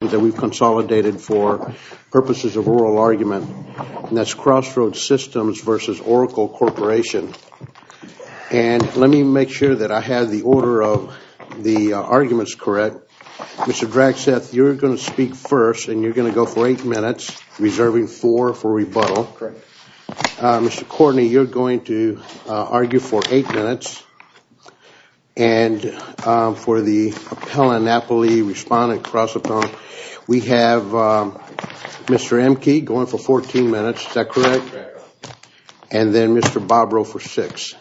that we've consolidated for purposes of oral argument, and that's Crossroads Systems versus Oracle Corporation. And let me make sure that I have the order of the arguments correct. Mr. Dragseth, you're going to speak first, and you're going to go for 8 minutes, reserving 4 for rebuttal. Correct. Mr. Courtney, you're going to argue for 8 minutes. And for the appellant, appellee, respondent, cross-appellant, we have Mr. Emke going for 14 minutes. Is that correct? Correct. And then Mr. Bobrow for 6.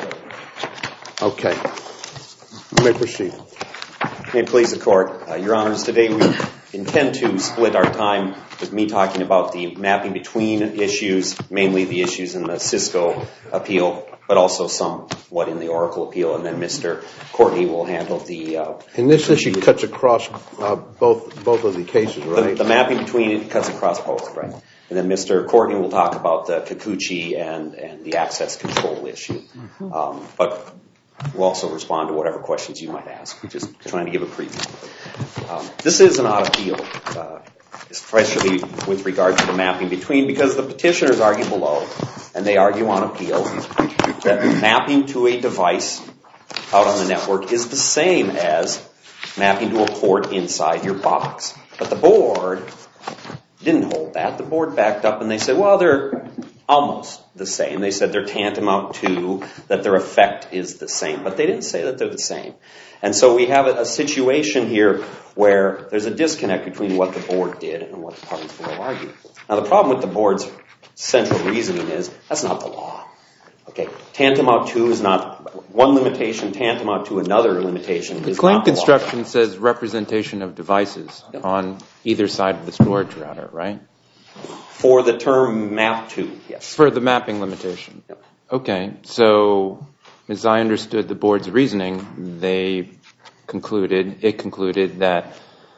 Okay. You may proceed. May it please the Court. Your Honors, today we intend to split our time with me talking about the mapping between issues, mainly the issues in the Cisco appeal, but also somewhat in the Oracle appeal, and then Mr. Courtney will handle the... And this issue cuts across both of the cases, right? The mapping between it cuts across both, right? And then Mr. Courtney will talk about the Kikuchi and the access control issue. But we'll also respond to whatever questions you might ask. We're just trying to give a preview. This is an odd appeal, especially with regard to the mapping between, because the petitioners argue below, and they argue on appeal, that mapping to a device out on the network is the same as mapping to a port inside your box. But the board didn't hold that. The board backed up and they said, well, they're almost the same. They said they're tantamount to, that their effect is the same. But they didn't say that they're the same. And so we have a situation here where there's a disconnect between what the board did and what the parties below argued. Now, the problem with the board's central reasoning is that's not the law. Okay, tantamount to is not one limitation, tantamount to another limitation is not the law. The claim construction says representation of devices on either side of the storage router, right? For the term map to, yes. For the mapping limitation. Yep. Okay, so as I understood the board's reasoning, it concluded that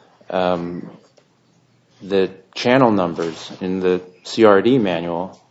the channel numbers in the CRD manual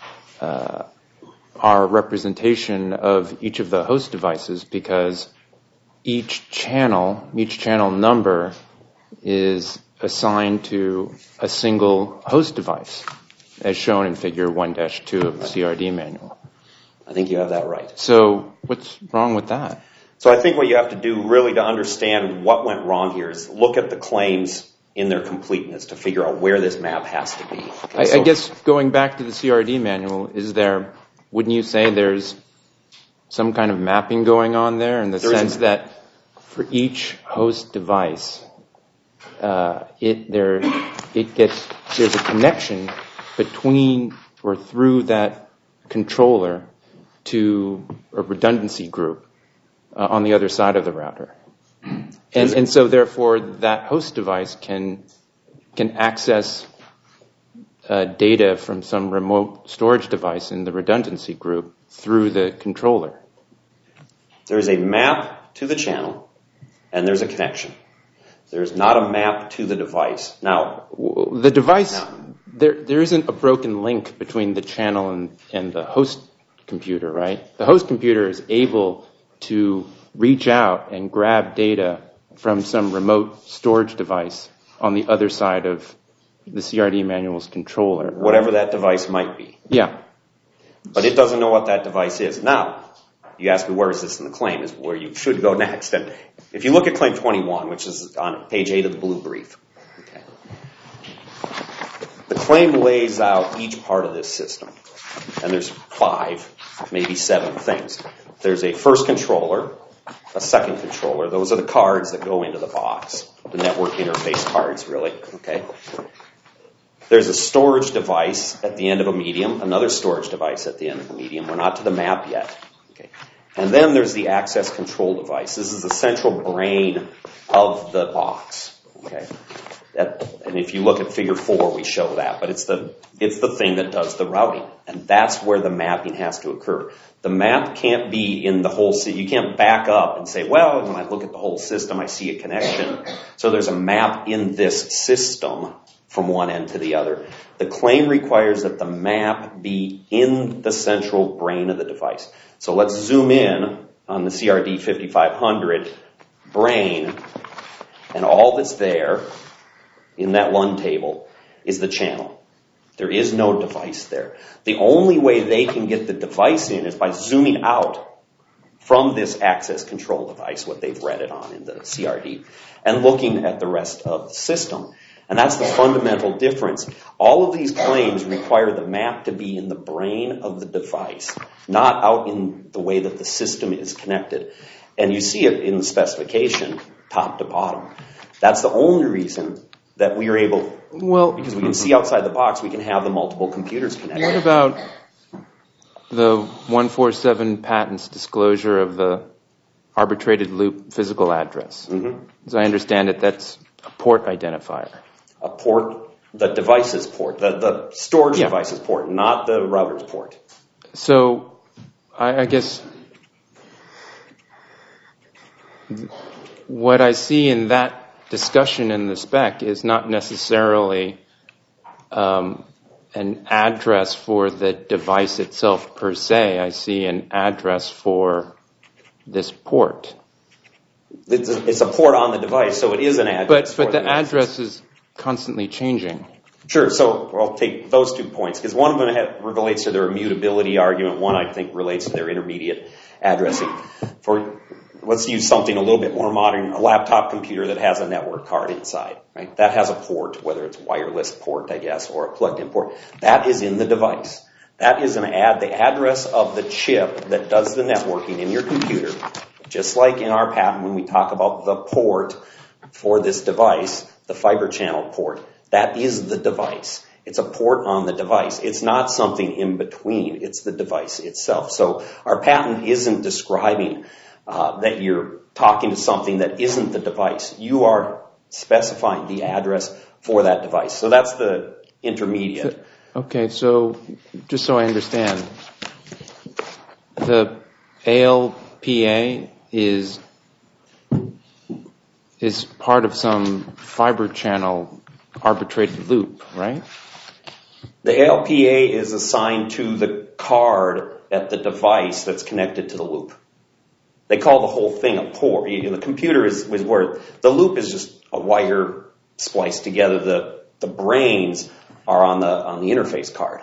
are representation of each of the host devices because each channel number is assigned to a single host device, as shown in Figure 1-2 of the CRD manual. I think you have that right. So what's wrong with that? So I think what you have to do really to understand what went wrong here is look at the claims in their completeness to figure out where this map has to be. Okay, I guess going back to the CRD manual, wouldn't you say there's some kind of mapping going on there in the sense that for each host device, there's a connection between or through that controller to a redundancy group on the other side of the router. And so therefore that host device can access data from some remote storage device in the redundancy group through the controller. There's a map to the channel and there's a connection. There's not a map to the device. Now, the device, there isn't a broken link between the channel and the host computer, right? The host computer is able to reach out and grab data from some remote storage device on the other side of the CRD manual's controller. Whatever that device might be. Yeah. But it doesn't know what that device is. Now, you ask me where is this in the claim, is where you should go next. And if you look at Claim 21, which is on page 8 of the blue brief, okay, the claim lays out each part of this system. And there's 5, maybe 7 things. There's a first controller, a second controller. Those are the cards that go into the box. The network interface cards, really. Okay. There's a storage device at the end of a medium, another storage device at the end of the medium. We're not to the map yet. Okay. And then there's the access control device. This is the central brain of the box. Okay. And if you look at Figure 4, we show that. But it's the thing that does the routing. And that's where the mapping has to occur. The map can't be in the whole system. You can't back up and say, well, when I look at the whole system, I see a connection. So there's a map in this system from one end to the other. The claim requires that the map be in the central brain of the device. So let's zoom in on the CRD 5500 brain, and all that's there in that LUN table is the channel. There is no device there. The only way they can get the device in is by zooming out from this access control device, what they've read it on in the CRD, and looking at the rest of the system. And that's the fundamental difference. All of these claims require the map to be in the brain of the device, not out in the way that the system is connected. And you see it in the specification, top to bottom. That's the only reason that we are able, because we can see outside the box, we can have the multiple computers connected. What about the 147 patent's disclosure of the arbitrated loop physical address? As I understand it, that's a port identifier. A port, the device's port, the storage device's port, not the router's port. So I guess what I see in that discussion in the spec is not necessarily an address for the device itself per se. I see an address for this port. It's a port on the device, so it is an address. But the address is constantly changing. Sure, so I'll take those 2 points, because one of them relates to their immutability argument. One, I think, relates to their intermediate addressing. Let's use something a little bit more modern, a laptop computer that has a network card inside. Right? That has a port, whether it's wireless port, I guess, or a plugged-in port. That is in the device. That is the address of the chip that does the networking in your computer. Just like in our patent when we talk about the port for this device, the fiber channel port, that is the device. It's a port on the device. It's not something in between. It's the device itself. So our patent isn't describing that you're talking to something that isn't the device. You are specifying the address for that device. So that's the intermediate. Okay, so just so I understand, the ALPA is part of some fiber channel arbitrated loop, right? The ALPA is assigned to the card at the device that's connected to the loop. They call the whole thing a port. The computer is where the loop is just a wire spliced together. The brains are on the interface card.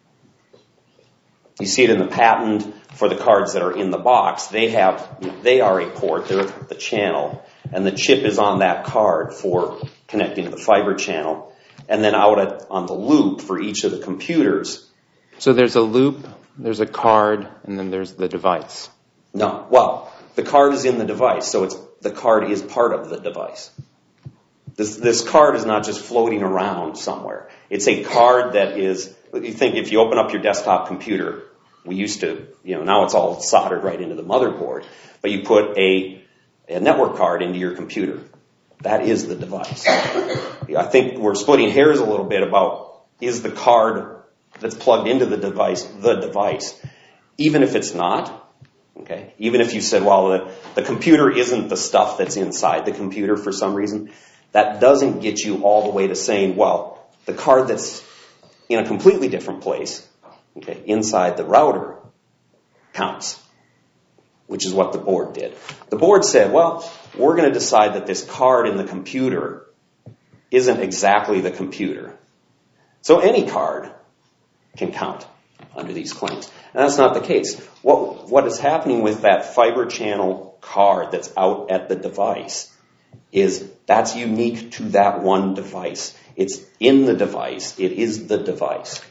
You see it in the patent for the cards that are in the box. They are a port. They're the channel, and the chip is on that card for connecting to the fiber channel, and then out on the loop for each of the computers. So there's a loop, there's a card, and then there's the device. No, well, the card is in the device, so the card is part of the device. This card is not just floating around somewhere. It's a card that is, you think if you open up your desktop computer, we used to, now it's all soldered right into the motherboard, but you put a network card into your computer. That is the device. I think we're splitting hairs a little bit about, is the card that's plugged into the device, even if it's not. Okay. Even if you said, well, the computer isn't the stuff that's inside the computer for some reason, that doesn't get you all the way to saying, well, the card that's in a completely different place, okay, inside the router counts, which is what the board did. The board said, well, we're going to decide that this card in the computer isn't exactly the computer. So any card can count under these claims. And that's not the case. What is happening with that fiber channel card that's out at the device is that's unique to that one device. It's in the device. It is the device.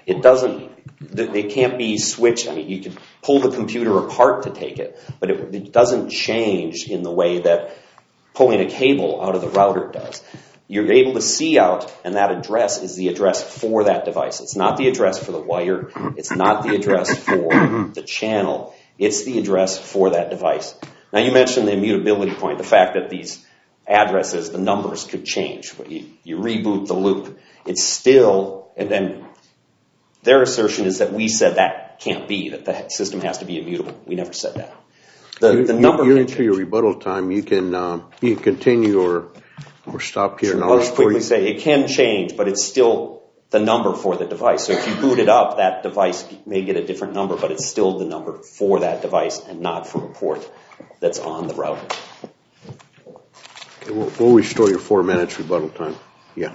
It can't be switched. I mean, you can pull the computer apart to take it, but it doesn't change in the way that pulling a cable out of the router does. You're able to see out, and that address is the address for that device. It's not the address for the wire. It's not the address for the channel. It's the address for that device. Now, you mentioned the immutability point, the fact that these addresses, the numbers could change. You reboot the loop. It's still, and then their assertion is that we said that can't be, that the system has to be immutable. We never said that. You're into your rebuttal time. You can continue or stop here. I'll just quickly say it can change, but it's still the number for the device. So if you boot it up, that device may get a different number, but it's still the number for that device and not for a port that's on the router. Okay, we'll restore your 4 minutes rebuttal time. Yeah.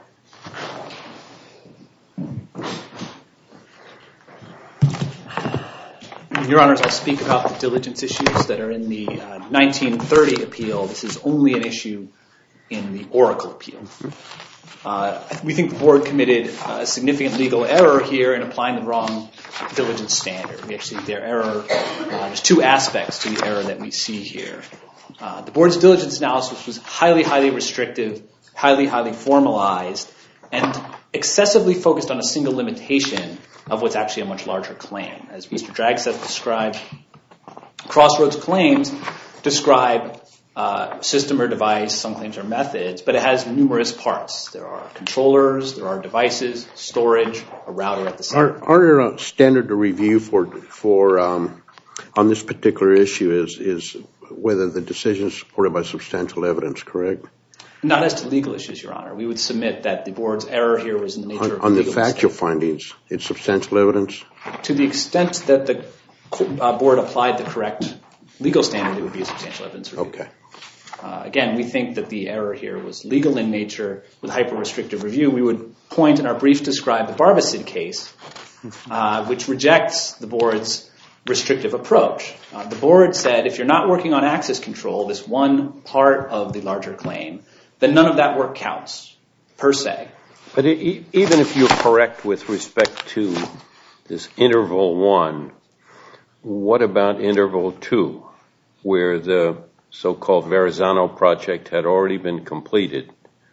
Your Honors, I'll speak about the diligence issues that are in the 1930 appeal. This is only an issue in the Oracle appeal. We think the board committed a significant legal error here in applying the wrong diligence standard. We actually think their error, there's two aspects to the error that we see here. The board's diligence analysis was highly, highly restrictive, highly, highly formalized, and excessively focused on a single limitation of what's actually a much larger claim. As Mr. Dragset described, Crossroads claims describe system or device, some claims are methods, but it has numerous parts. There are controllers, there are devices, storage, a router at the center. Our standard of review for on this particular issue is whether the decision is supported by substantial evidence, correct? Not as to legal issues, Your Honor. We would submit that the board's error here was in the nature of on the legal factual mistake. findings, it's substantial evidence? To the extent that the board applied the correct legal standard, it would be a substantial evidence review. Okay. Again, we think that the error here was legal in nature with hyper-restrictive review. We would point in our brief describe the Barbicid case, which rejects the board's restrictive approach. The board said if you're not working on access control, this one part of the larger claim, then none of that work counts, per se. But even if you're correct with respect to this interval 1, what about interval 2, where the so-called Verrazano project had already been completed?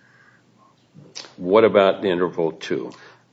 What about interval 2?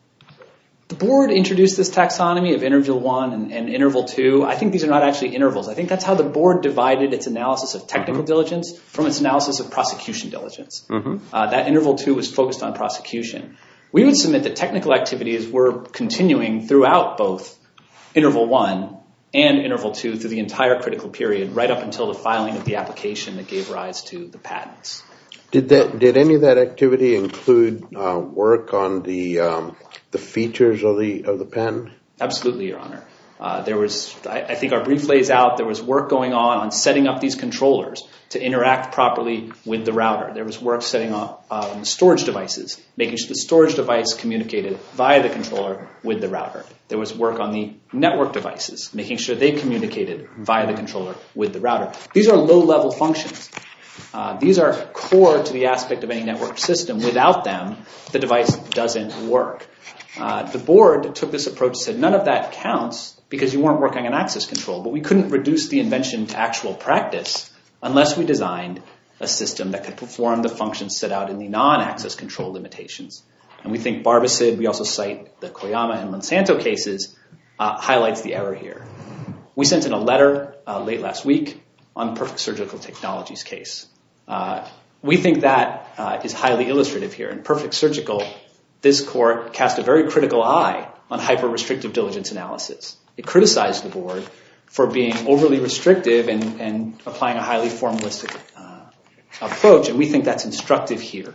The board introduced this taxonomy of interval 1 and interval 2. I think these are not actually intervals. I think that's how the board divided its analysis of technical diligence from its analysis of prosecution diligence. That interval 2 was focused on prosecution. We would submit that technical activities were continuing throughout both interval 1 and interval 2 through the entire critical period, right up until the filing of the application that gave rise to the patents. Did any of that activity include work on the features of the patent? Absolutely, Your Honor. There was, I think our brief lays out, there was work going on setting up these controllers to interact properly with the router. There was work setting up storage devices, making sure the storage device communicated via the controller with the router. There was work on the network devices, making sure they communicated via the controller with the router. These are low-level functions. These are core to the aspect of any network system. Without them, the device doesn't work. The board took this approach and said none of that counts because you weren't working on access control, but we couldn't reduce the invention to actual practice unless we designed a system that could perform the functions set out in the non-access control limitations. And we think Barbicid, we also cite the Koyama and Monsanto cases, highlights the error here. We sent in a letter late last week on Perfect Surgical Technologies case. We think that is highly illustrative here. In Perfect Surgical, this court cast a very critical eye on hyper-restrictive diligence analysis. It criticized the board for being overly restrictive and applying a highly formalistic approach, and we think that's instructive here.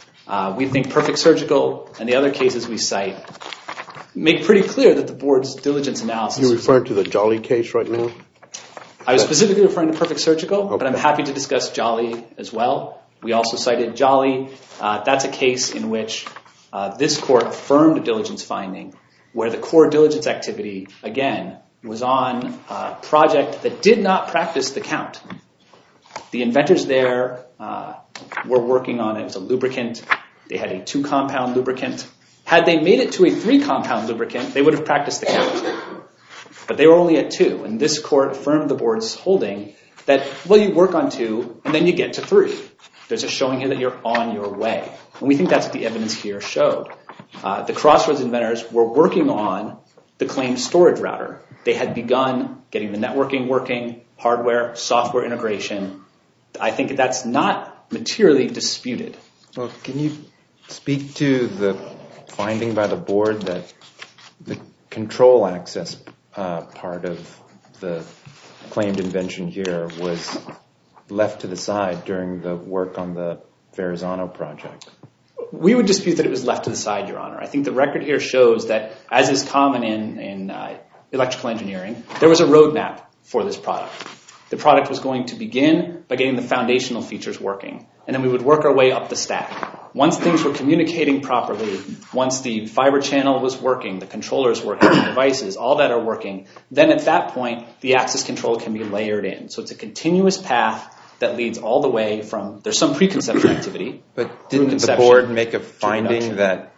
We think Perfect Surgical and the other cases we cite make pretty clear that the board's diligence analysis... You're referring to the Jolly case right now? I was specifically referring to Perfect Surgical, but I'm happy to discuss Jolly as well. We also cited Jolly. That's a case in which this court affirmed a diligence finding where the core diligence activity, again, was on a project that did not practice the count. The inventors there were working on it. It was a lubricant. They had a 2-compound lubricant. Had they made it to a 3-compound lubricant, they would have practiced the count. But they were only at 2, and this court affirmed the board's holding that, well, you work on 2, and then you get to 3. There's a showing here that you're on your way. And we think that's what the evidence here showed. The Crossroads inventors were working on the claimed storage router. They had begun getting the networking working, hardware, software integration. I think that's not materially disputed. Well, can you speak to the finding by the board that the control access part of the claimed invention here was left to the side during the work on the Verrazano project? We would dispute that it was left to the side, Your Honor. I think the record here shows that, as is common in electrical engineering, there was a roadmap for this product. The product was going to begin by getting the foundational features working, and then we would work our way up the stack. Once things were communicating properly, once the fiber channel was working, the controllers working, the devices, all that are working, then at that point, the access control can be layered in. So it's a continuous path that leads all the way from, there's some preconception activity. But didn't the board make a finding that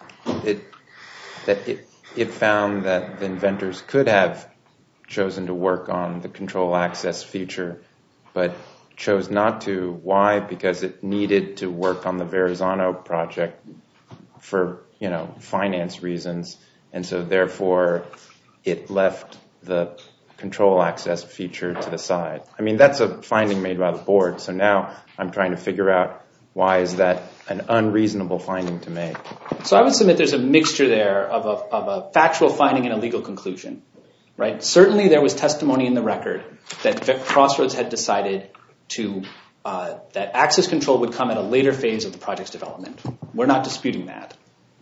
it found that the inventors could have chosen to work on the control access feature, but chose not to? Why? Because it needed to work on the Verrazano project for, finance reasons, and so therefore it left the control access feature to the side. I mean, that's a finding made by the board, so now I'm trying to figure out why is that an unreasonable finding to make. So I would submit there's a mixture there of a factual finding and a legal conclusion, right? Certainly there was testimony in the record that Crossroads had decided that access control would come at a later phase of the project's development. We're not disputing that.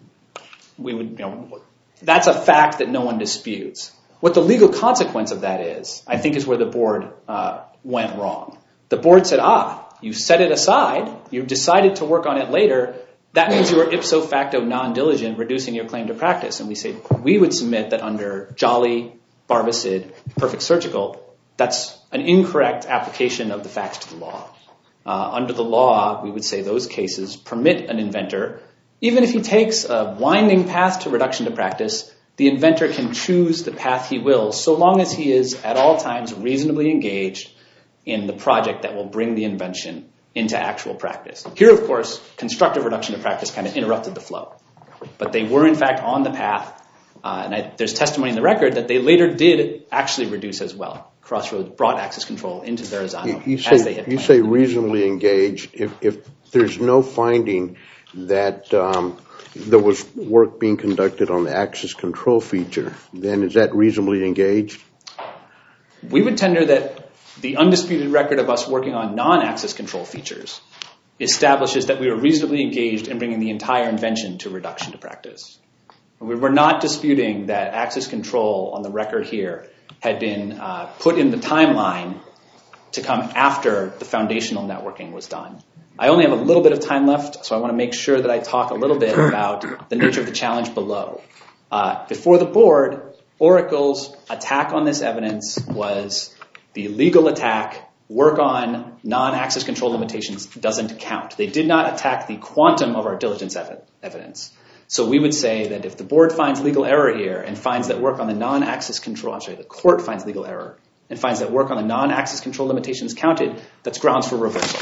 That's a fact that no one disputes. What the legal consequence of that is, I think, is where the board went wrong. The board said, you set it aside, you decided to work on it later, that means you are ipso facto non-diligent, reducing your claim to practice. And we would submit that under Jolly, Barbicid, Perfect Surgical, that's an incorrect application of the facts to the law. Under the law, we would say those cases permit an inventor, even if he takes a winding path to reduction to practice, the inventor can choose the path he will, so long as he is at all times reasonably engaged in the project that will bring the invention into actual practice. Here, of course, constructive reduction to practice kind of interrupted the flow. But they were, in fact, on the path. There's testimony in the record that they later did actually reduce as well. Crossroads brought access control into Verrazano as they had planned. You say reasonably engaged. If there's no finding that there was work being conducted on the access control feature, then is that reasonably engaged? We would tender that the undisputed record of us working on non-access control features establishes that we were reasonably engaged in bringing the entire invention to reduction to practice. We're not disputing that access control on the record here had been put in the timeline to come after the foundational networking was done. I only have a little bit of time left, so I want to make sure that I talk a little bit about the nature of the challenge below. Before the board, Oracle's attack on this evidence was the legal attack, work on non-access control limitations doesn't count. They did not attack the quantum of our diligence evidence. So we would say that if the board finds legal error here and finds that work on the non-access control, the court finds legal error and finds that work on the non-access control limitations counted, that's grounds for reversal.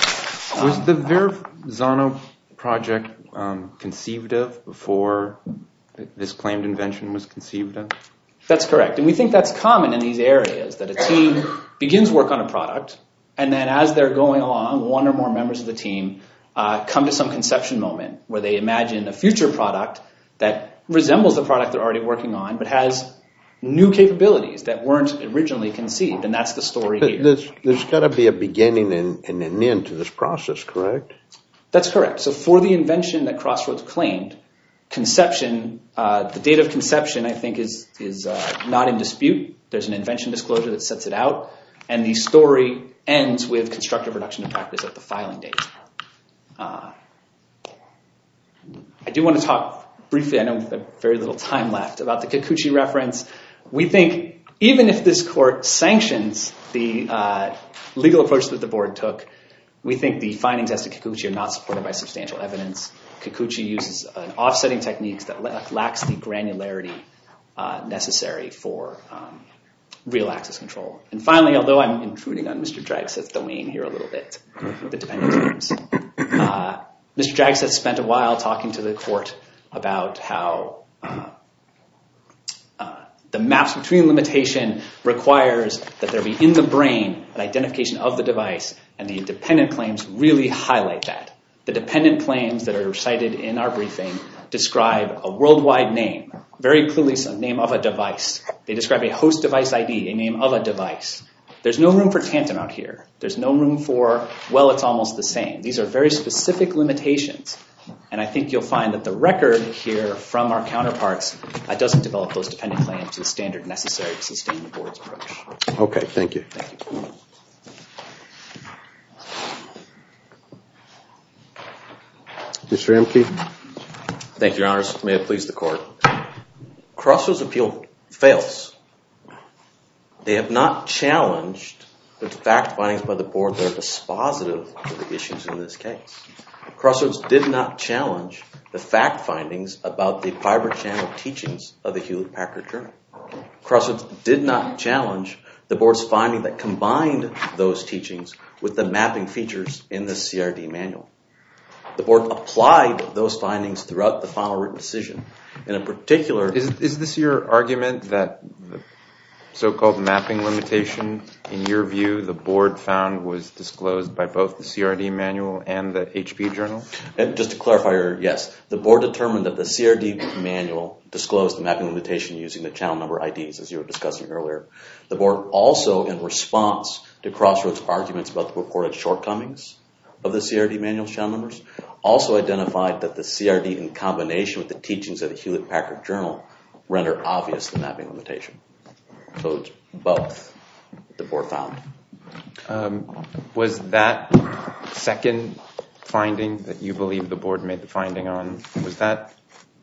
Was the Verrazano project conceived of before this claimed invention was conceived of? That's correct. And we think that's common in these areas, that a team begins work on a product, and then as they're going along, one or more members of the team come to some conception moment where they imagine a future product that resembles the product they're already working on, but has new capabilities that weren't originally conceived, and that's the story here. There's got to be a beginning and an end to this process, correct? That's correct. So for the invention that Crossroads claimed, conception, the date of conception, I think, is not in dispute. There's an invention disclosure that sets it out, and the story ends with constructive reduction to practice at the filing date. I do want to talk briefly, I know we have very little time left, about the Kikuchi reference. We think even if this court sanctions the legal approach that the board took, we think the findings as to Kikuchi are not supported by substantial evidence. Kikuchi uses an offsetting technique that lacks the granularity necessary for real access control. And finally, although I'm intruding on Mr. Dragseth's domain here a little bit, the dependent claims, Mr. Dragseth spent a while talking to the court about how the maps between limitation requires that there be in the brain an identification of the device, and the dependent claims really highlight that. The dependent claims that are cited in our briefing describe a worldwide name, very clearly a name of a device. They describe a host device ID, a name of a device. There's no room for tantamount here. There's no room for, well, it's almost the same. These are very specific limitations. And I think you'll find that the record here from our counterparts doesn't develop those dependent claims to the standard necessary to sustain the board's approach. Okay, thank you. Thank you. Mr. Mr. Emke? Thank you, Your Honors. May it please the Court. Crossroads appeal fails. They have not challenged the fact findings by the Board that are dispositive of the issues in this case. Crossroads did not challenge the fact findings about the fiber channel teachings of the Hewlett-Packard Journal. Crossroads did not challenge the Board's finding that combined those teachings with the mapping features in the CRD manual. The Board applied those findings throughout the final written decision. In a particular... Is this your argument that the so-called mapping limitation, in your view, the Board found was disclosed by both the CRD manual and the HP Journal? And just to clarify, yes. The Board determined that the CRD manual disclosed the mapping limitation using the channel number IDs, as you were discussing earlier. The Board also, in response to Crossroads' arguments about the reported shortcomings of the CRD manual channel numbers, also identified that the CRD in combination with the teachings of the Hewlett-Packard Journal render obvious the mapping limitation. So it's both the Board found. Was that second finding that you believe the Board made the finding on, was that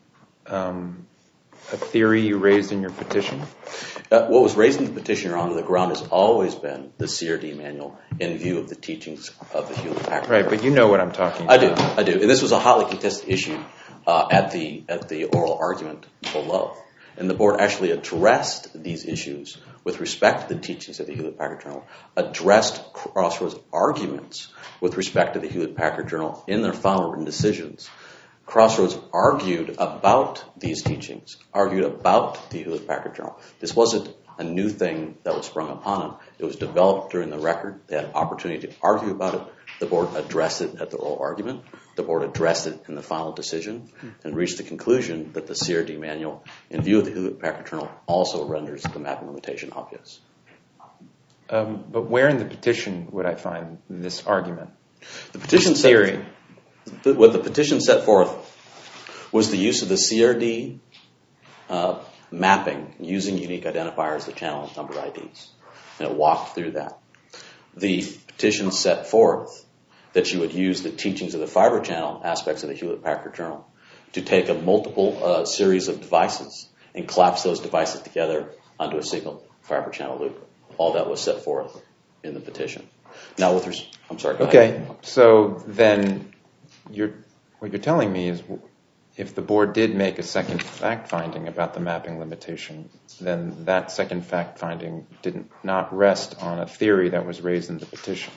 a theory you raised in your petition? What was raised in the petition, Your Honor, the ground has always been the CRD manual in view of the teachings of the Hewlett-Packard Journal. Right, but you know what I'm talking about. I do. And this was a hotly contested issue at the oral argument below. And the Board actually addressed these issues with respect to the teachings of the Hewlett-Packard Journal, addressed Crossroads' arguments with respect to the Hewlett-Packard Journal in their final written decisions. Crossroads argued about these teachings, argued about the Hewlett-Packard Journal. This wasn't a new thing that was sprung upon them. It was developed during the record. They had an opportunity to argue about it. The Board addressed it at the oral argument. The Board addressed it in the final decision and reached the conclusion that the CRD manual, in view of the Hewlett-Packard Journal, also renders the mapping limitation obvious. But where in the petition would I find this argument? The petition theory. What the petition set forth was the use of the CRD mapping using unique identifiers, the channel number IDs. And it walked through that. The petition set forth that you would use the teachings of the fiber channel aspects of the Hewlett-Packard Journal to take a multiple series of devices and collapse those devices together onto a single fiber channel loop. All that was set forth in the petition. Now, I'm sorry, go ahead. Okay, so then what you're telling me is if the Board did make a second fact finding about the mapping limitation, then that second fact finding did not rest on a theory that was raised in the petition.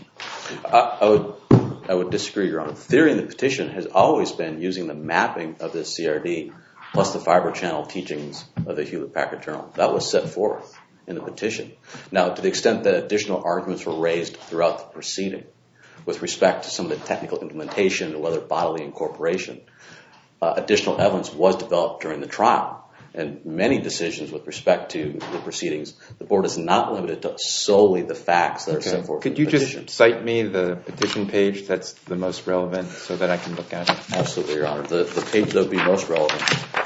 I would disagree, Your Honor. The theory in the petition has always been using the mapping of the CRD plus the fiber channel teachings of the Hewlett-Packard Journal. That was set forth in the petition. Now, to the extent that additional arguments were raised throughout the proceeding with respect to some of the technical implementation or whether bodily incorporation, additional evidence was developed during the trial. And many decisions with respect to the proceedings, the Board is not limited to solely the facts that are set forth in the petition. Could you just cite me the petition page that's the most relevant so that I can look at it? Absolutely, Your Honor. The page that would be most relevant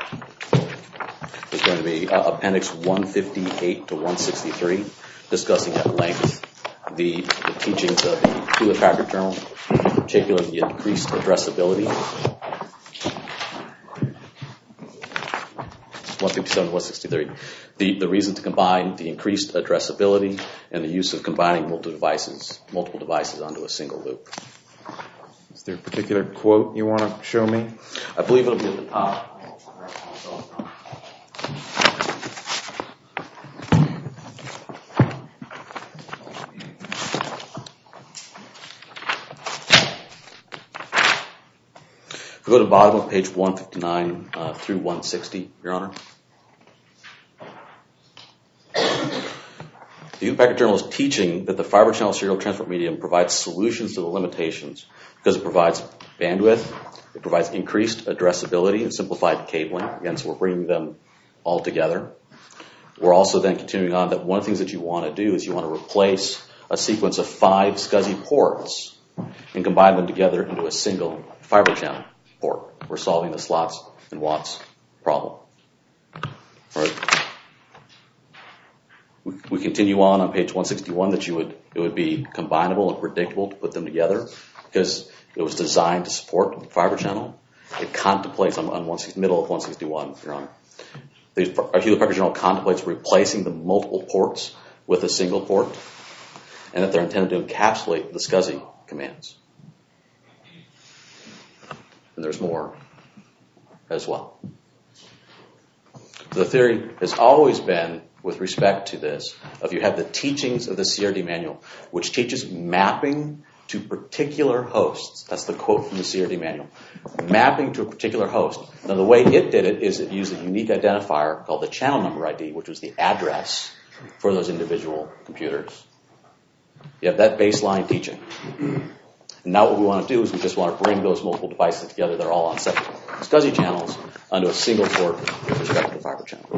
is going to be Appendix 158 to 163, discussing at length the teachings of the Hewlett-Packard Journal, particularly the increased addressability. 157 to 163. The reason to combine the increased addressability and the use of combining multiple devices onto a single loop. Is there a particular quote you want to show me? I believe it'll be at the top. If we go to the bottom of page 159 through 160, Your Honor. The Hewlett-Packard Journal is teaching that the fiber channel serial transport medium provides solutions to the limitations because it provides bandwidth, it provides increased addressability and simplified cabling. Again, so we're bringing them all together. We're also then continuing on that one of the things that you want to do is you want to replace a sequence of 5 SCSI ports and combine them together into a single fiber channel port. We're solving the slots and watts problem. All right. We continue on page 161 that it would be combinable and predictable to put them together because it was designed to support fiber channel. It contemplates on middle of 161, Your Honor. The Hewlett-Packard Journal contemplates replacing the multiple ports with a single port, and that they're intended to encapsulate the SCSI commands. And there's more as well. The theory has always been, with respect to this, if you have the teachings of the CRD manual, which teaches mapping to particular hosts. That's the quote from the CRD manual. Mapping to a particular host. Now, the way it did it is it used a unique identifier called the channel number ID, which was the address for those individual computers. You have that baseline teaching. And now what we want to do is we just want to bring those multiple devices together. They're all on separate SCSI channels onto a single port with respect to the fiber channel.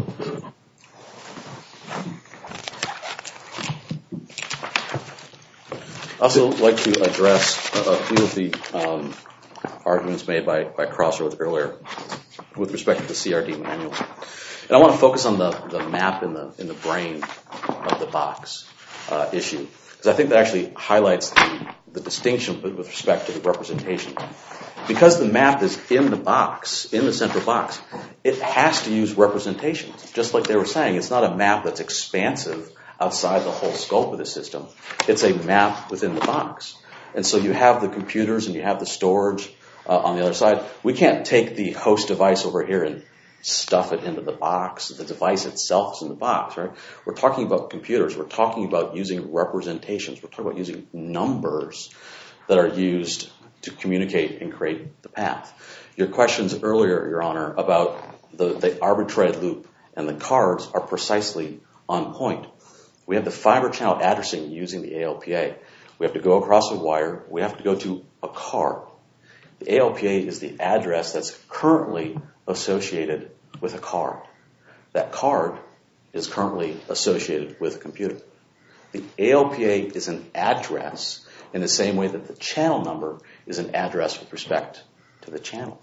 I'd also like to address a few of the arguments made by Crossroads earlier with respect to the CRD manual. And I want to focus on the map in the brain of the box issue, because I think that actually highlights the distinction with respect to the representation. Because the map is in the box, in the central box, it has to use representations. Just like they were saying, it's not a map that's expansive outside the whole scope of the system. It's a map within the box. And so you have the computers and you have the storage on the other side. We can't take the host device over here and stuff it into the box. The device itself is in the box, right? We're talking about computers. We're talking about using representations. We're talking about using numbers that are used to communicate and create the path. Your questions earlier, Your Honor, about the arbitrary loop and the cards are precisely on point. We have the fiber channel addressing using the ALPA. We have to go across a wire. We have to go to a card. The ALPA is the address that's currently associated with a card. That card is currently associated with a computer. The ALPA is an address in the same way that the channel number is an address with respect to the channel.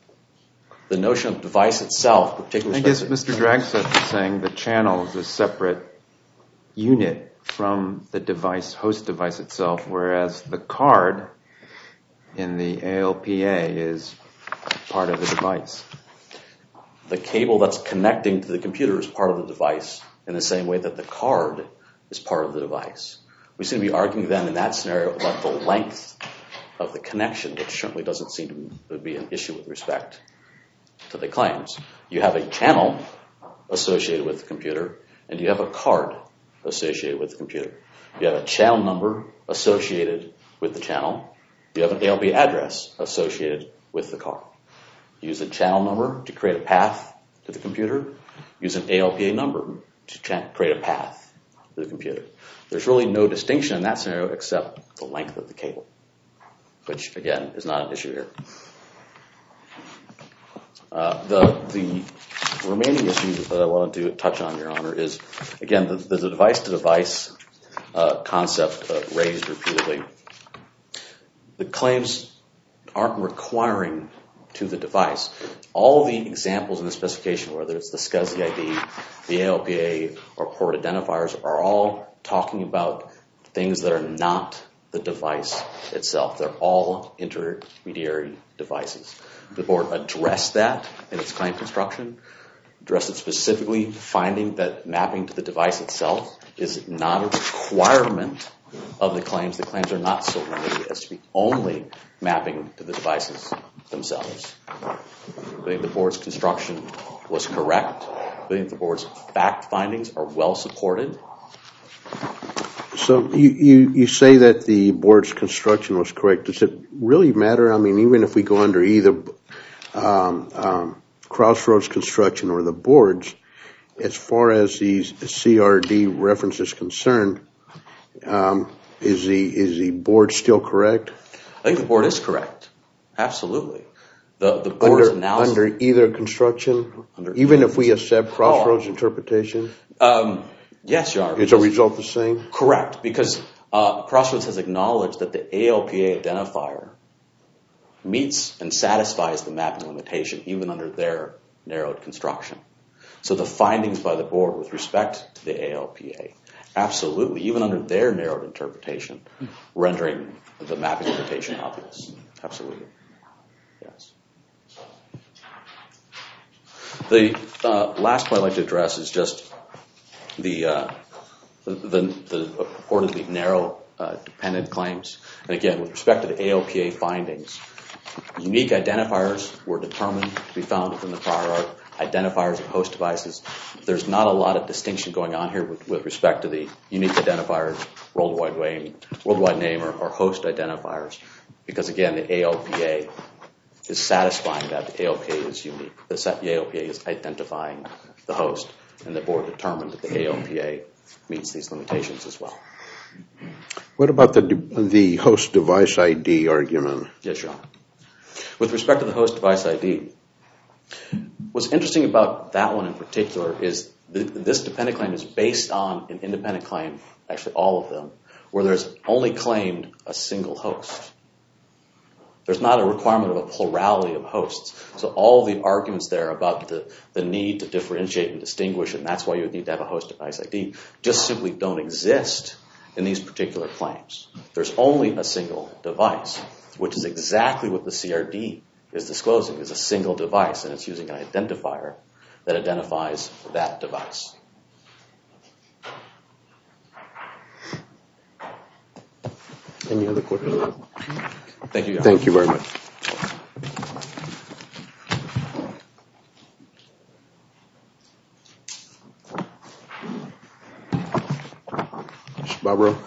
The notion of device itself, particularly... I guess Mr. Dragset is saying the channel is a separate unit from the device, host device itself, whereas the card in the ALPA is part of the device. The cable that's connecting to the computer is part of the device in the same way that the card is part of the device. We seem to be arguing then in that scenario about the length of the connection, which certainly doesn't seem to be an issue with respect to the claims. You have a channel associated with the computer, and you have a card associated with the computer. You have a channel number associated with the channel. You have an ALPA address associated with the card. Use a channel number to create a path to the computer. Use an ALPA number to create a path to the computer. There's really no distinction in that scenario except the length of the cable, which, again, is not an issue here. The remaining issue that I want to touch on, Your Honor, is, again, the device-to-device concept raised repeatedly. The claims aren't requiring to the device. All the examples in the specification, whether it's the SCSI ID, the ALPA, or port identifiers, are all talking about things that are not the device itself. They're all intermediary devices. The board addressed that in its claim construction, addressed it specifically, finding that mapping to the device itself is not a requirement of the claims. The claims are not so limited as to be only mapping to the devices themselves. I think the board's construction was correct. I think the board's fact findings are well supported. So you say that the board's construction was correct. Does it really matter? I mean, even if we go under either Crossroads construction or the board's, as far as the CRD reference is concerned, is the board still correct? I think the board is correct. Absolutely. The board's analysis... Under either construction? Even if we accept Crossroads interpretation? Yes, Your Honor. Is the result the same? Correct, because Crossroads has acknowledged that the ALPA identifier meets and satisfies the mapping limitation, even under their narrowed construction. So the findings by the board with respect to the ALPA, absolutely, even under their narrowed interpretation, rendering the mapping limitation obvious. Absolutely. Yes. The last point I'd like to address is just the purportedly narrow dependent claims. And again, with respect to the ALPA findings, unique identifiers were determined to be found within the prior art, identifiers of host devices. There's not a lot of distinction going on here with respect to the unique identifiers, worldwide name or host identifiers, because again, the ALPA is satisfying that the ALPA is unique. The ALPA is identifying the host, and the board determined that the ALPA meets these limitations as well. What about the host device ID argument? Yes, Your Honor. With respect to the host device ID, what's interesting about that one in particular is this dependent claim is based on an independent claim, actually all of them, where there's only claimed a single host. There's not a requirement of a plurality of hosts. So all the arguments there about the need to differentiate and distinguish, and that's why you would need to have a host device ID, just simply don't exist in these particular claims. There's only a single device, which is exactly what the CRD is disclosing, is a single device, and it's using an identifier that identifies that device. Any other questions? Thank you, Your Honor. Thank you very much. Mr. Barbaro.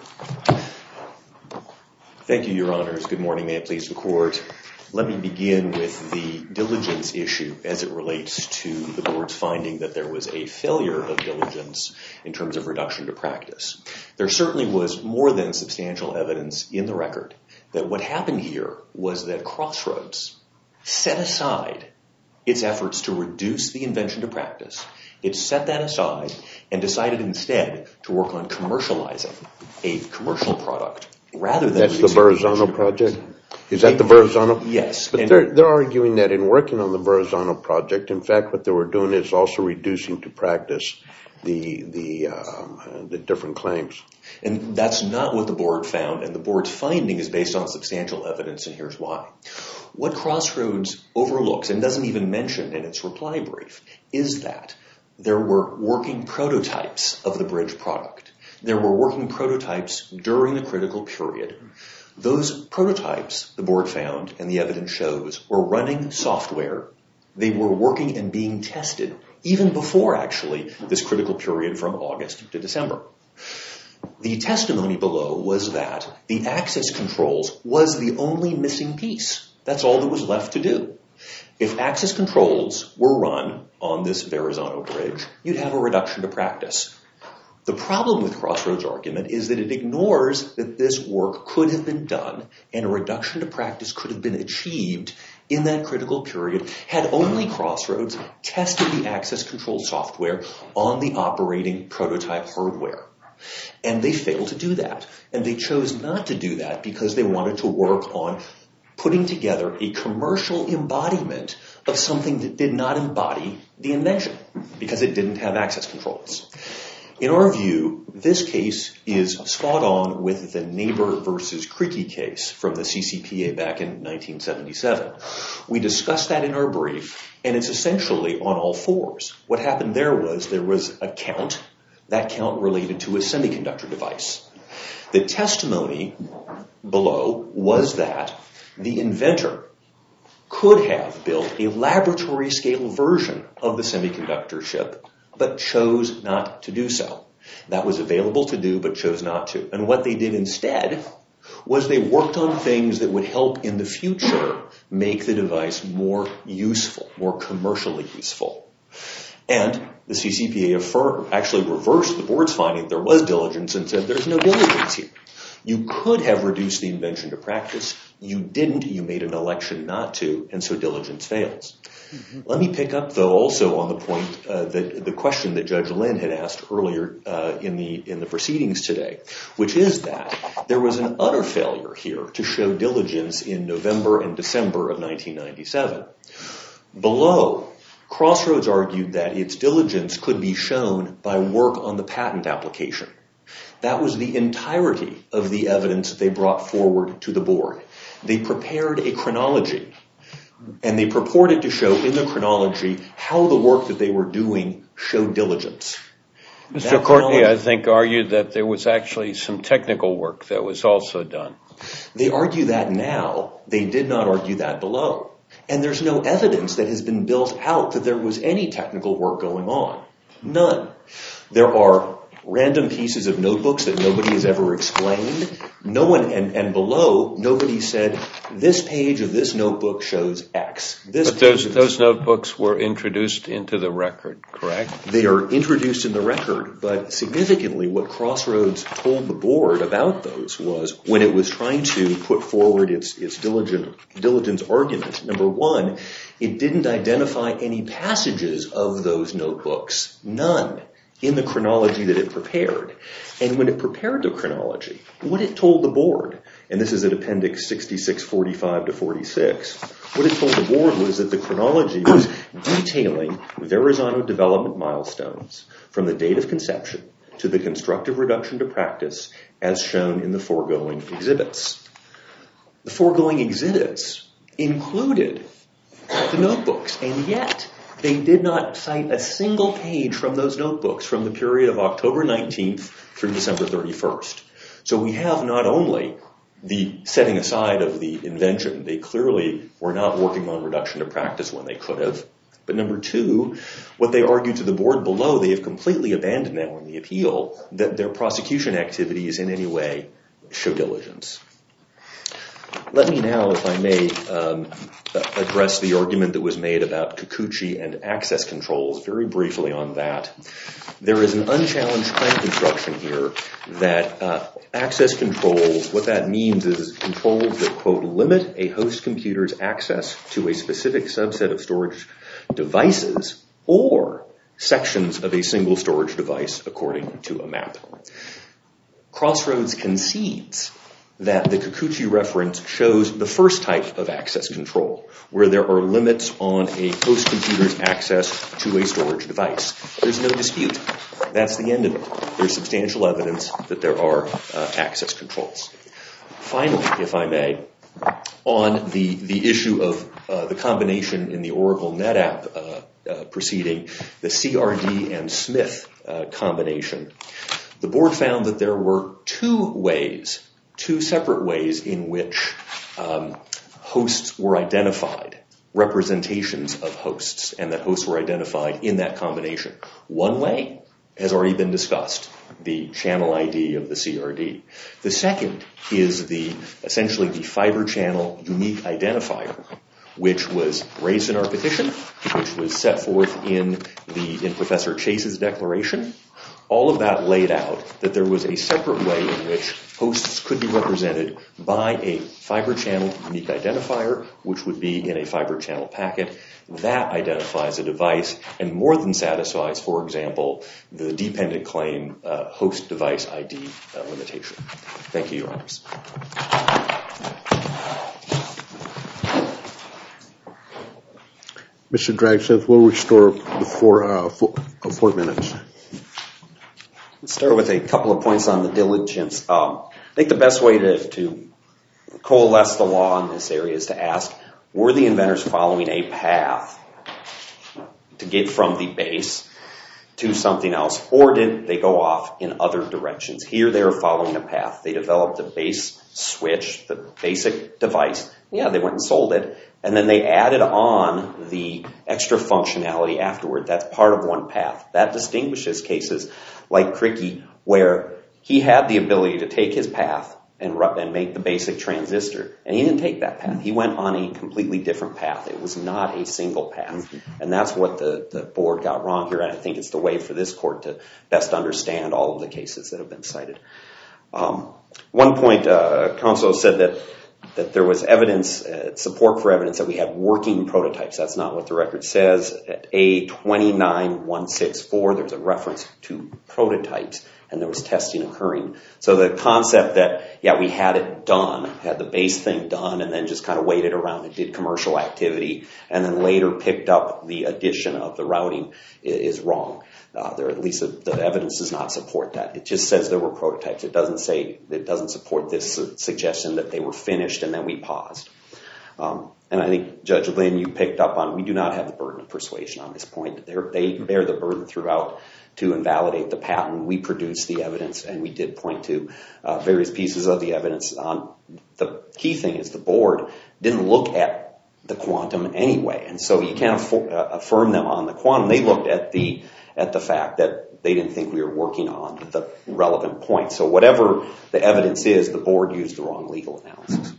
Thank you, Your Honors. Good morning. May it please the Court. Let me begin with the diligence issue as it relates to the board's finding that there was a failure of diligence in terms of reduction to practice. There certainly was more than substantial evidence in the record that what happened here was that Crossroads set aside its efforts to reduce the invention to practice. It set that aside and decided instead to work on commercializing a commercial product rather than... That's the Verrazano project? Is that the Verrazano? Yes. But they're arguing that in working on the Verrazano project, in fact, what they were doing is also reducing to practice the different claims. And that's not what the board found, and the board's finding is based on substantial evidence, and here's why. What Crossroads overlooks, and doesn't even mention in its reply brief, is that there were working prototypes of the bridge product. There were working prototypes during the critical period. Those prototypes, the board found, and the evidence shows, were running software. They were working and being tested even before, actually, this critical period from August to December. The testimony below was that the access controls was the only missing piece. That's all that was left to do. If access controls were run on this Verrazano bridge, you'd have a reduction to practice. The problem with Crossroads' argument is that it ignores that this work could have been done and a reduction to practice could have been achieved in that critical period had only Crossroads tested the access control software on the operating prototype hardware. And they failed to do that. And they chose not to do that because they wanted to work on putting together a commercial embodiment of something that did not embody the invention because it didn't have access controls. In our view, this case is spot on with the Neighbor versus Creaky case from the CCPA back in 1977. We discussed that in our brief, and it's essentially on all fours. What happened there was a count. That count related to a semiconductor device. The testimony below was that the inventor could have built a laboratory scale version of the semiconductor chip, but chose not to do so. That was available to do, but chose not to. And what they did instead was they worked on things that would help in the future make the device more useful, more commercially useful. And the CCPA actually reversed the board's finding there was diligence and said there's no diligence here. You could have reduced the invention to practice. You didn't. You made an election not to, and so diligence fails. Let me pick up, though, also on the point, the question that Judge Lynn had asked earlier in the proceedings today, which is that there was an utter failure here to show diligence in November and December of 1997. Below, Crossroads argued that its diligence could be shown by work on the patent application. That was the entirety of the evidence they brought forward to the board. They prepared a chronology And they purported to show in the chronology how the work that they were doing showed diligence. Mr. Courtney, I think, argued that there was actually some technical work that was also done. They argue that now. They did not argue that below. And there's no evidence that has been built out that there was any technical work going on. None. There are random pieces of notebooks that nobody has ever explained. No one, and below, nobody said, this page of this notebook shows X. But those notebooks were introduced into the record, correct? They are introduced in the record, but significantly what Crossroads told the board about those was when it was trying to put forward its diligence argument, number one, it didn't identify any passages of those notebooks, none, in the chronology that it prepared. And when it prepared the chronology, what it told the board, and this is at Appendix 6645 to 46, what it told the board was that the chronology was detailing Verrazano development milestones from the date of conception to the constructive reduction to practice as shown in the foregoing exhibits. The foregoing exhibits included the notebooks, and yet they did not cite a single page from those notebooks from the period of October 19th through December 31st. So we have not only the setting aside of the invention, they clearly were not working on reduction to practice when they could have, but number two, what they argued to the board below, they have completely abandoned now in the appeal that their prosecution activities in any way show diligence. Let me now, if I may, address the argument that was made about Kikuchi and access controls very briefly on that. There is an unchallenged claim construction here that access controls, what that means is controls that, quote, limit a host computer's access to a specific subset of storage devices or sections of a single storage device according to a map. Crossroads concedes that the Kikuchi reference shows the first type of access control, where there are limits on a host computer's access to a storage device. There's no dispute. That's the end of it. There's substantial evidence that there are access controls. Finally, if I may, on the issue of the combination in the Oracle NetApp proceeding, the CRD and Smith combination, the board found that there were two separate ways in which hosts were identified, representations of hosts, and that hosts were identified in that combination. One way has already been discussed, the channel ID of the CRD. The second is essentially the fiber channel unique identifier, which was raised in our petition, which was set forth in Professor Chase's declaration. All of that laid out that there was a separate way in which hosts could be represented by a fiber channel unique identifier, which would be in a fiber channel packet. That identifies a device and more than satisfies, for example, the dependent claim host device ID limitation. Thank you, Your Honors. Mr. Dragseth, we'll restore the 4 minutes. Let's start with a couple of points on the diligence. I think the best way to coalesce the law in this area is to ask, were the inventors following a path to get from the base to something else, or did they go off in other directions? Here they were following a path. They developed a base switch, the basic device. Yeah, they went and sold it, and then they added on the extra functionality afterward. That's part of one path. That distinguishes cases like Cricky, where he had the ability to take his path and make the basic transistor, and he didn't take that path. He went on a completely different path. It was not a single path, and that's what the board got wrong here, and I think it's the way for this court to best understand all of the cases that have been cited. One point, counsel said that there was evidence, support for evidence that we had working prototypes. That's not what the record says. At A29164, there's a reference to prototypes, and there was testing occurring. So the concept that, yeah, we had it done, had the base thing done, and then just kind of waited around and did commercial activity, and then later picked up the addition of the routing is wrong. At least the evidence does not support that. It just says there were prototypes. It doesn't support this suggestion that they were finished and then we paused. and I think Judge Lynn, you picked up on, we do not have the burden of persuasion on this point. They bear the burden throughout to invalidate the patent. We produced the evidence, and we did point to various pieces of the evidence. The key thing is the board didn't look at the quantum anyway, and so you can't affirm them on the quantum. They looked at the fact that they didn't think we were working on the relevant point. So whatever the evidence is, the board used the wrong legal analysis.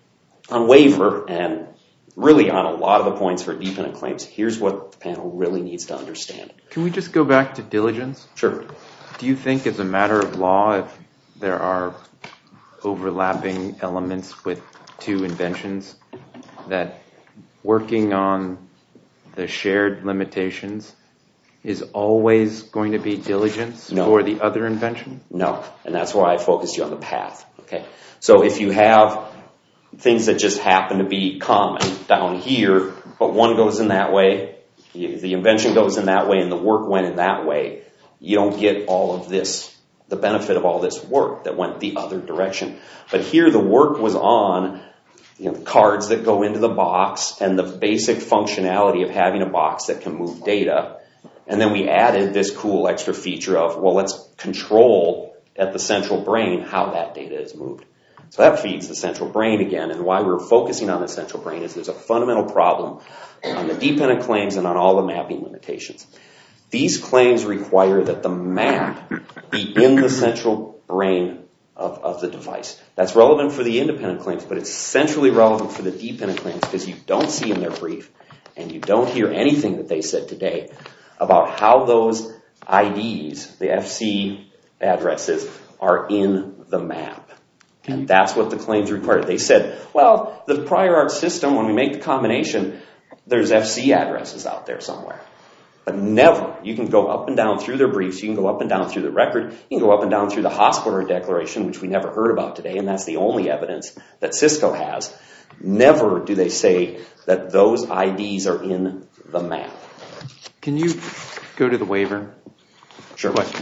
On waiver, and really on a lot of the points for dependent claims, here's what the panel really needs to understand. Can we just go back to diligence? Sure. Do you think as a matter of law, if there are overlapping elements with two inventions, that working on the shared limitations is always going to be diligence for the other invention? No, and that's why I focused you on the path. Okay, so if you have things that just happen to be common down here, but one goes in that way, the invention goes in that way, and the work went in that way, you don't get all of this, the benefit of all this work that went the other direction. But here the work was on cards that go into the box and the basic functionality of having a box that can move data. And then we added this cool extra feature of, well, let's control at the central brain how that data is moved. So that feeds the central brain again, and why we're focusing on the central brain is there's a fundamental problem on the dependent claims and on all the mapping limitations. These claims require that the map be in the central brain of the device. That's relevant for the independent claims, but it's centrally relevant for the dependent claims because you don't see in their brief, and you don't hear anything that they said today about how those IDs, the FC addresses, are in the map. And that's what the claims require. They said, well, the prior art system, when we make the combination, there's FC addresses out there somewhere. But never. You can go up and down through their briefs. You can go up and down through the record. You can go up and down through the hospital declaration, which we never heard about today, and that's the only evidence that Cisco has. Never do they say that those IDs are in the map. Can you go to the waiver? Sure. Question.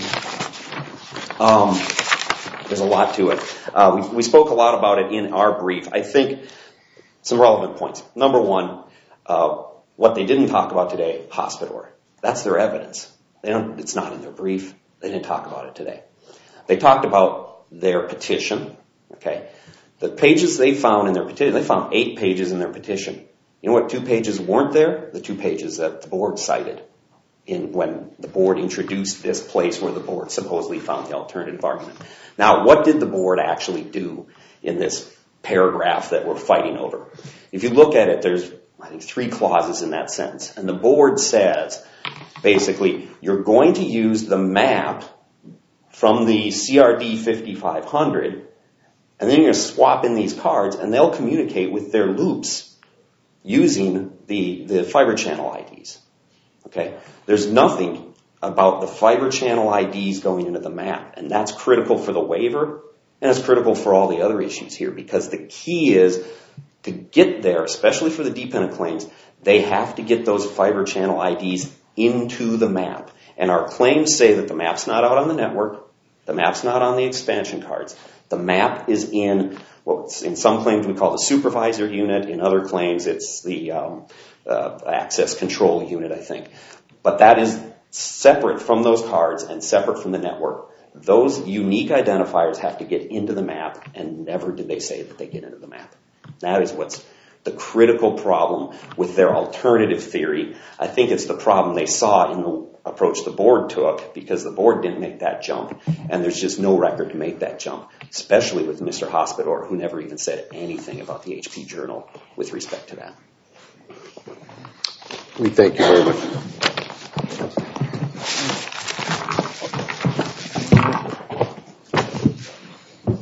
There's a lot to it. We spoke a lot about it in our brief. I think some relevant points. Number one, what they didn't talk about today, Hospitor. That's their evidence. It's not in their brief. They didn't talk about it today. They talked about their petition. Okay, the pages they found in their petition, they found 8 pages in their petition. You know what 2 pages weren't there? The 2 pages that the board cited when the board introduced this place where the board supposedly found the alternative argument. Now, what did the board actually do in this paragraph that we're fighting over? If you look at it, there's, I think, 3 clauses in that sentence. And the board says, basically, you're going to use the map from the CRD 5500, and then you're going to swap in these cards, and they'll communicate with their loops using the fiber channel IDs. Okay? There's nothing about the fiber channel IDs going into the map, and that's critical for the waiver, and it's critical for all the other issues here, because the key is to get there, especially for the dependent claims, they have to get those fiber channel IDs into the map. And our claims say that the map's not out on the network, the map's not on the expansion cards. The map is in what in some claims we call the supervisor unit, in other claims it's the access control unit, I think. But that is separate from those cards and separate from the network. Those unique identifiers have to get into the map, and never did they say that they get into the map. That is what's the critical problem with their alternative theory. I think it's the problem they saw in the approach the board took, because the board didn't make that jump, and there's just no record to make that jump, especially with Mr. Hospitor, who never even said anything about the HP Journal with respect to that. We thank you very much.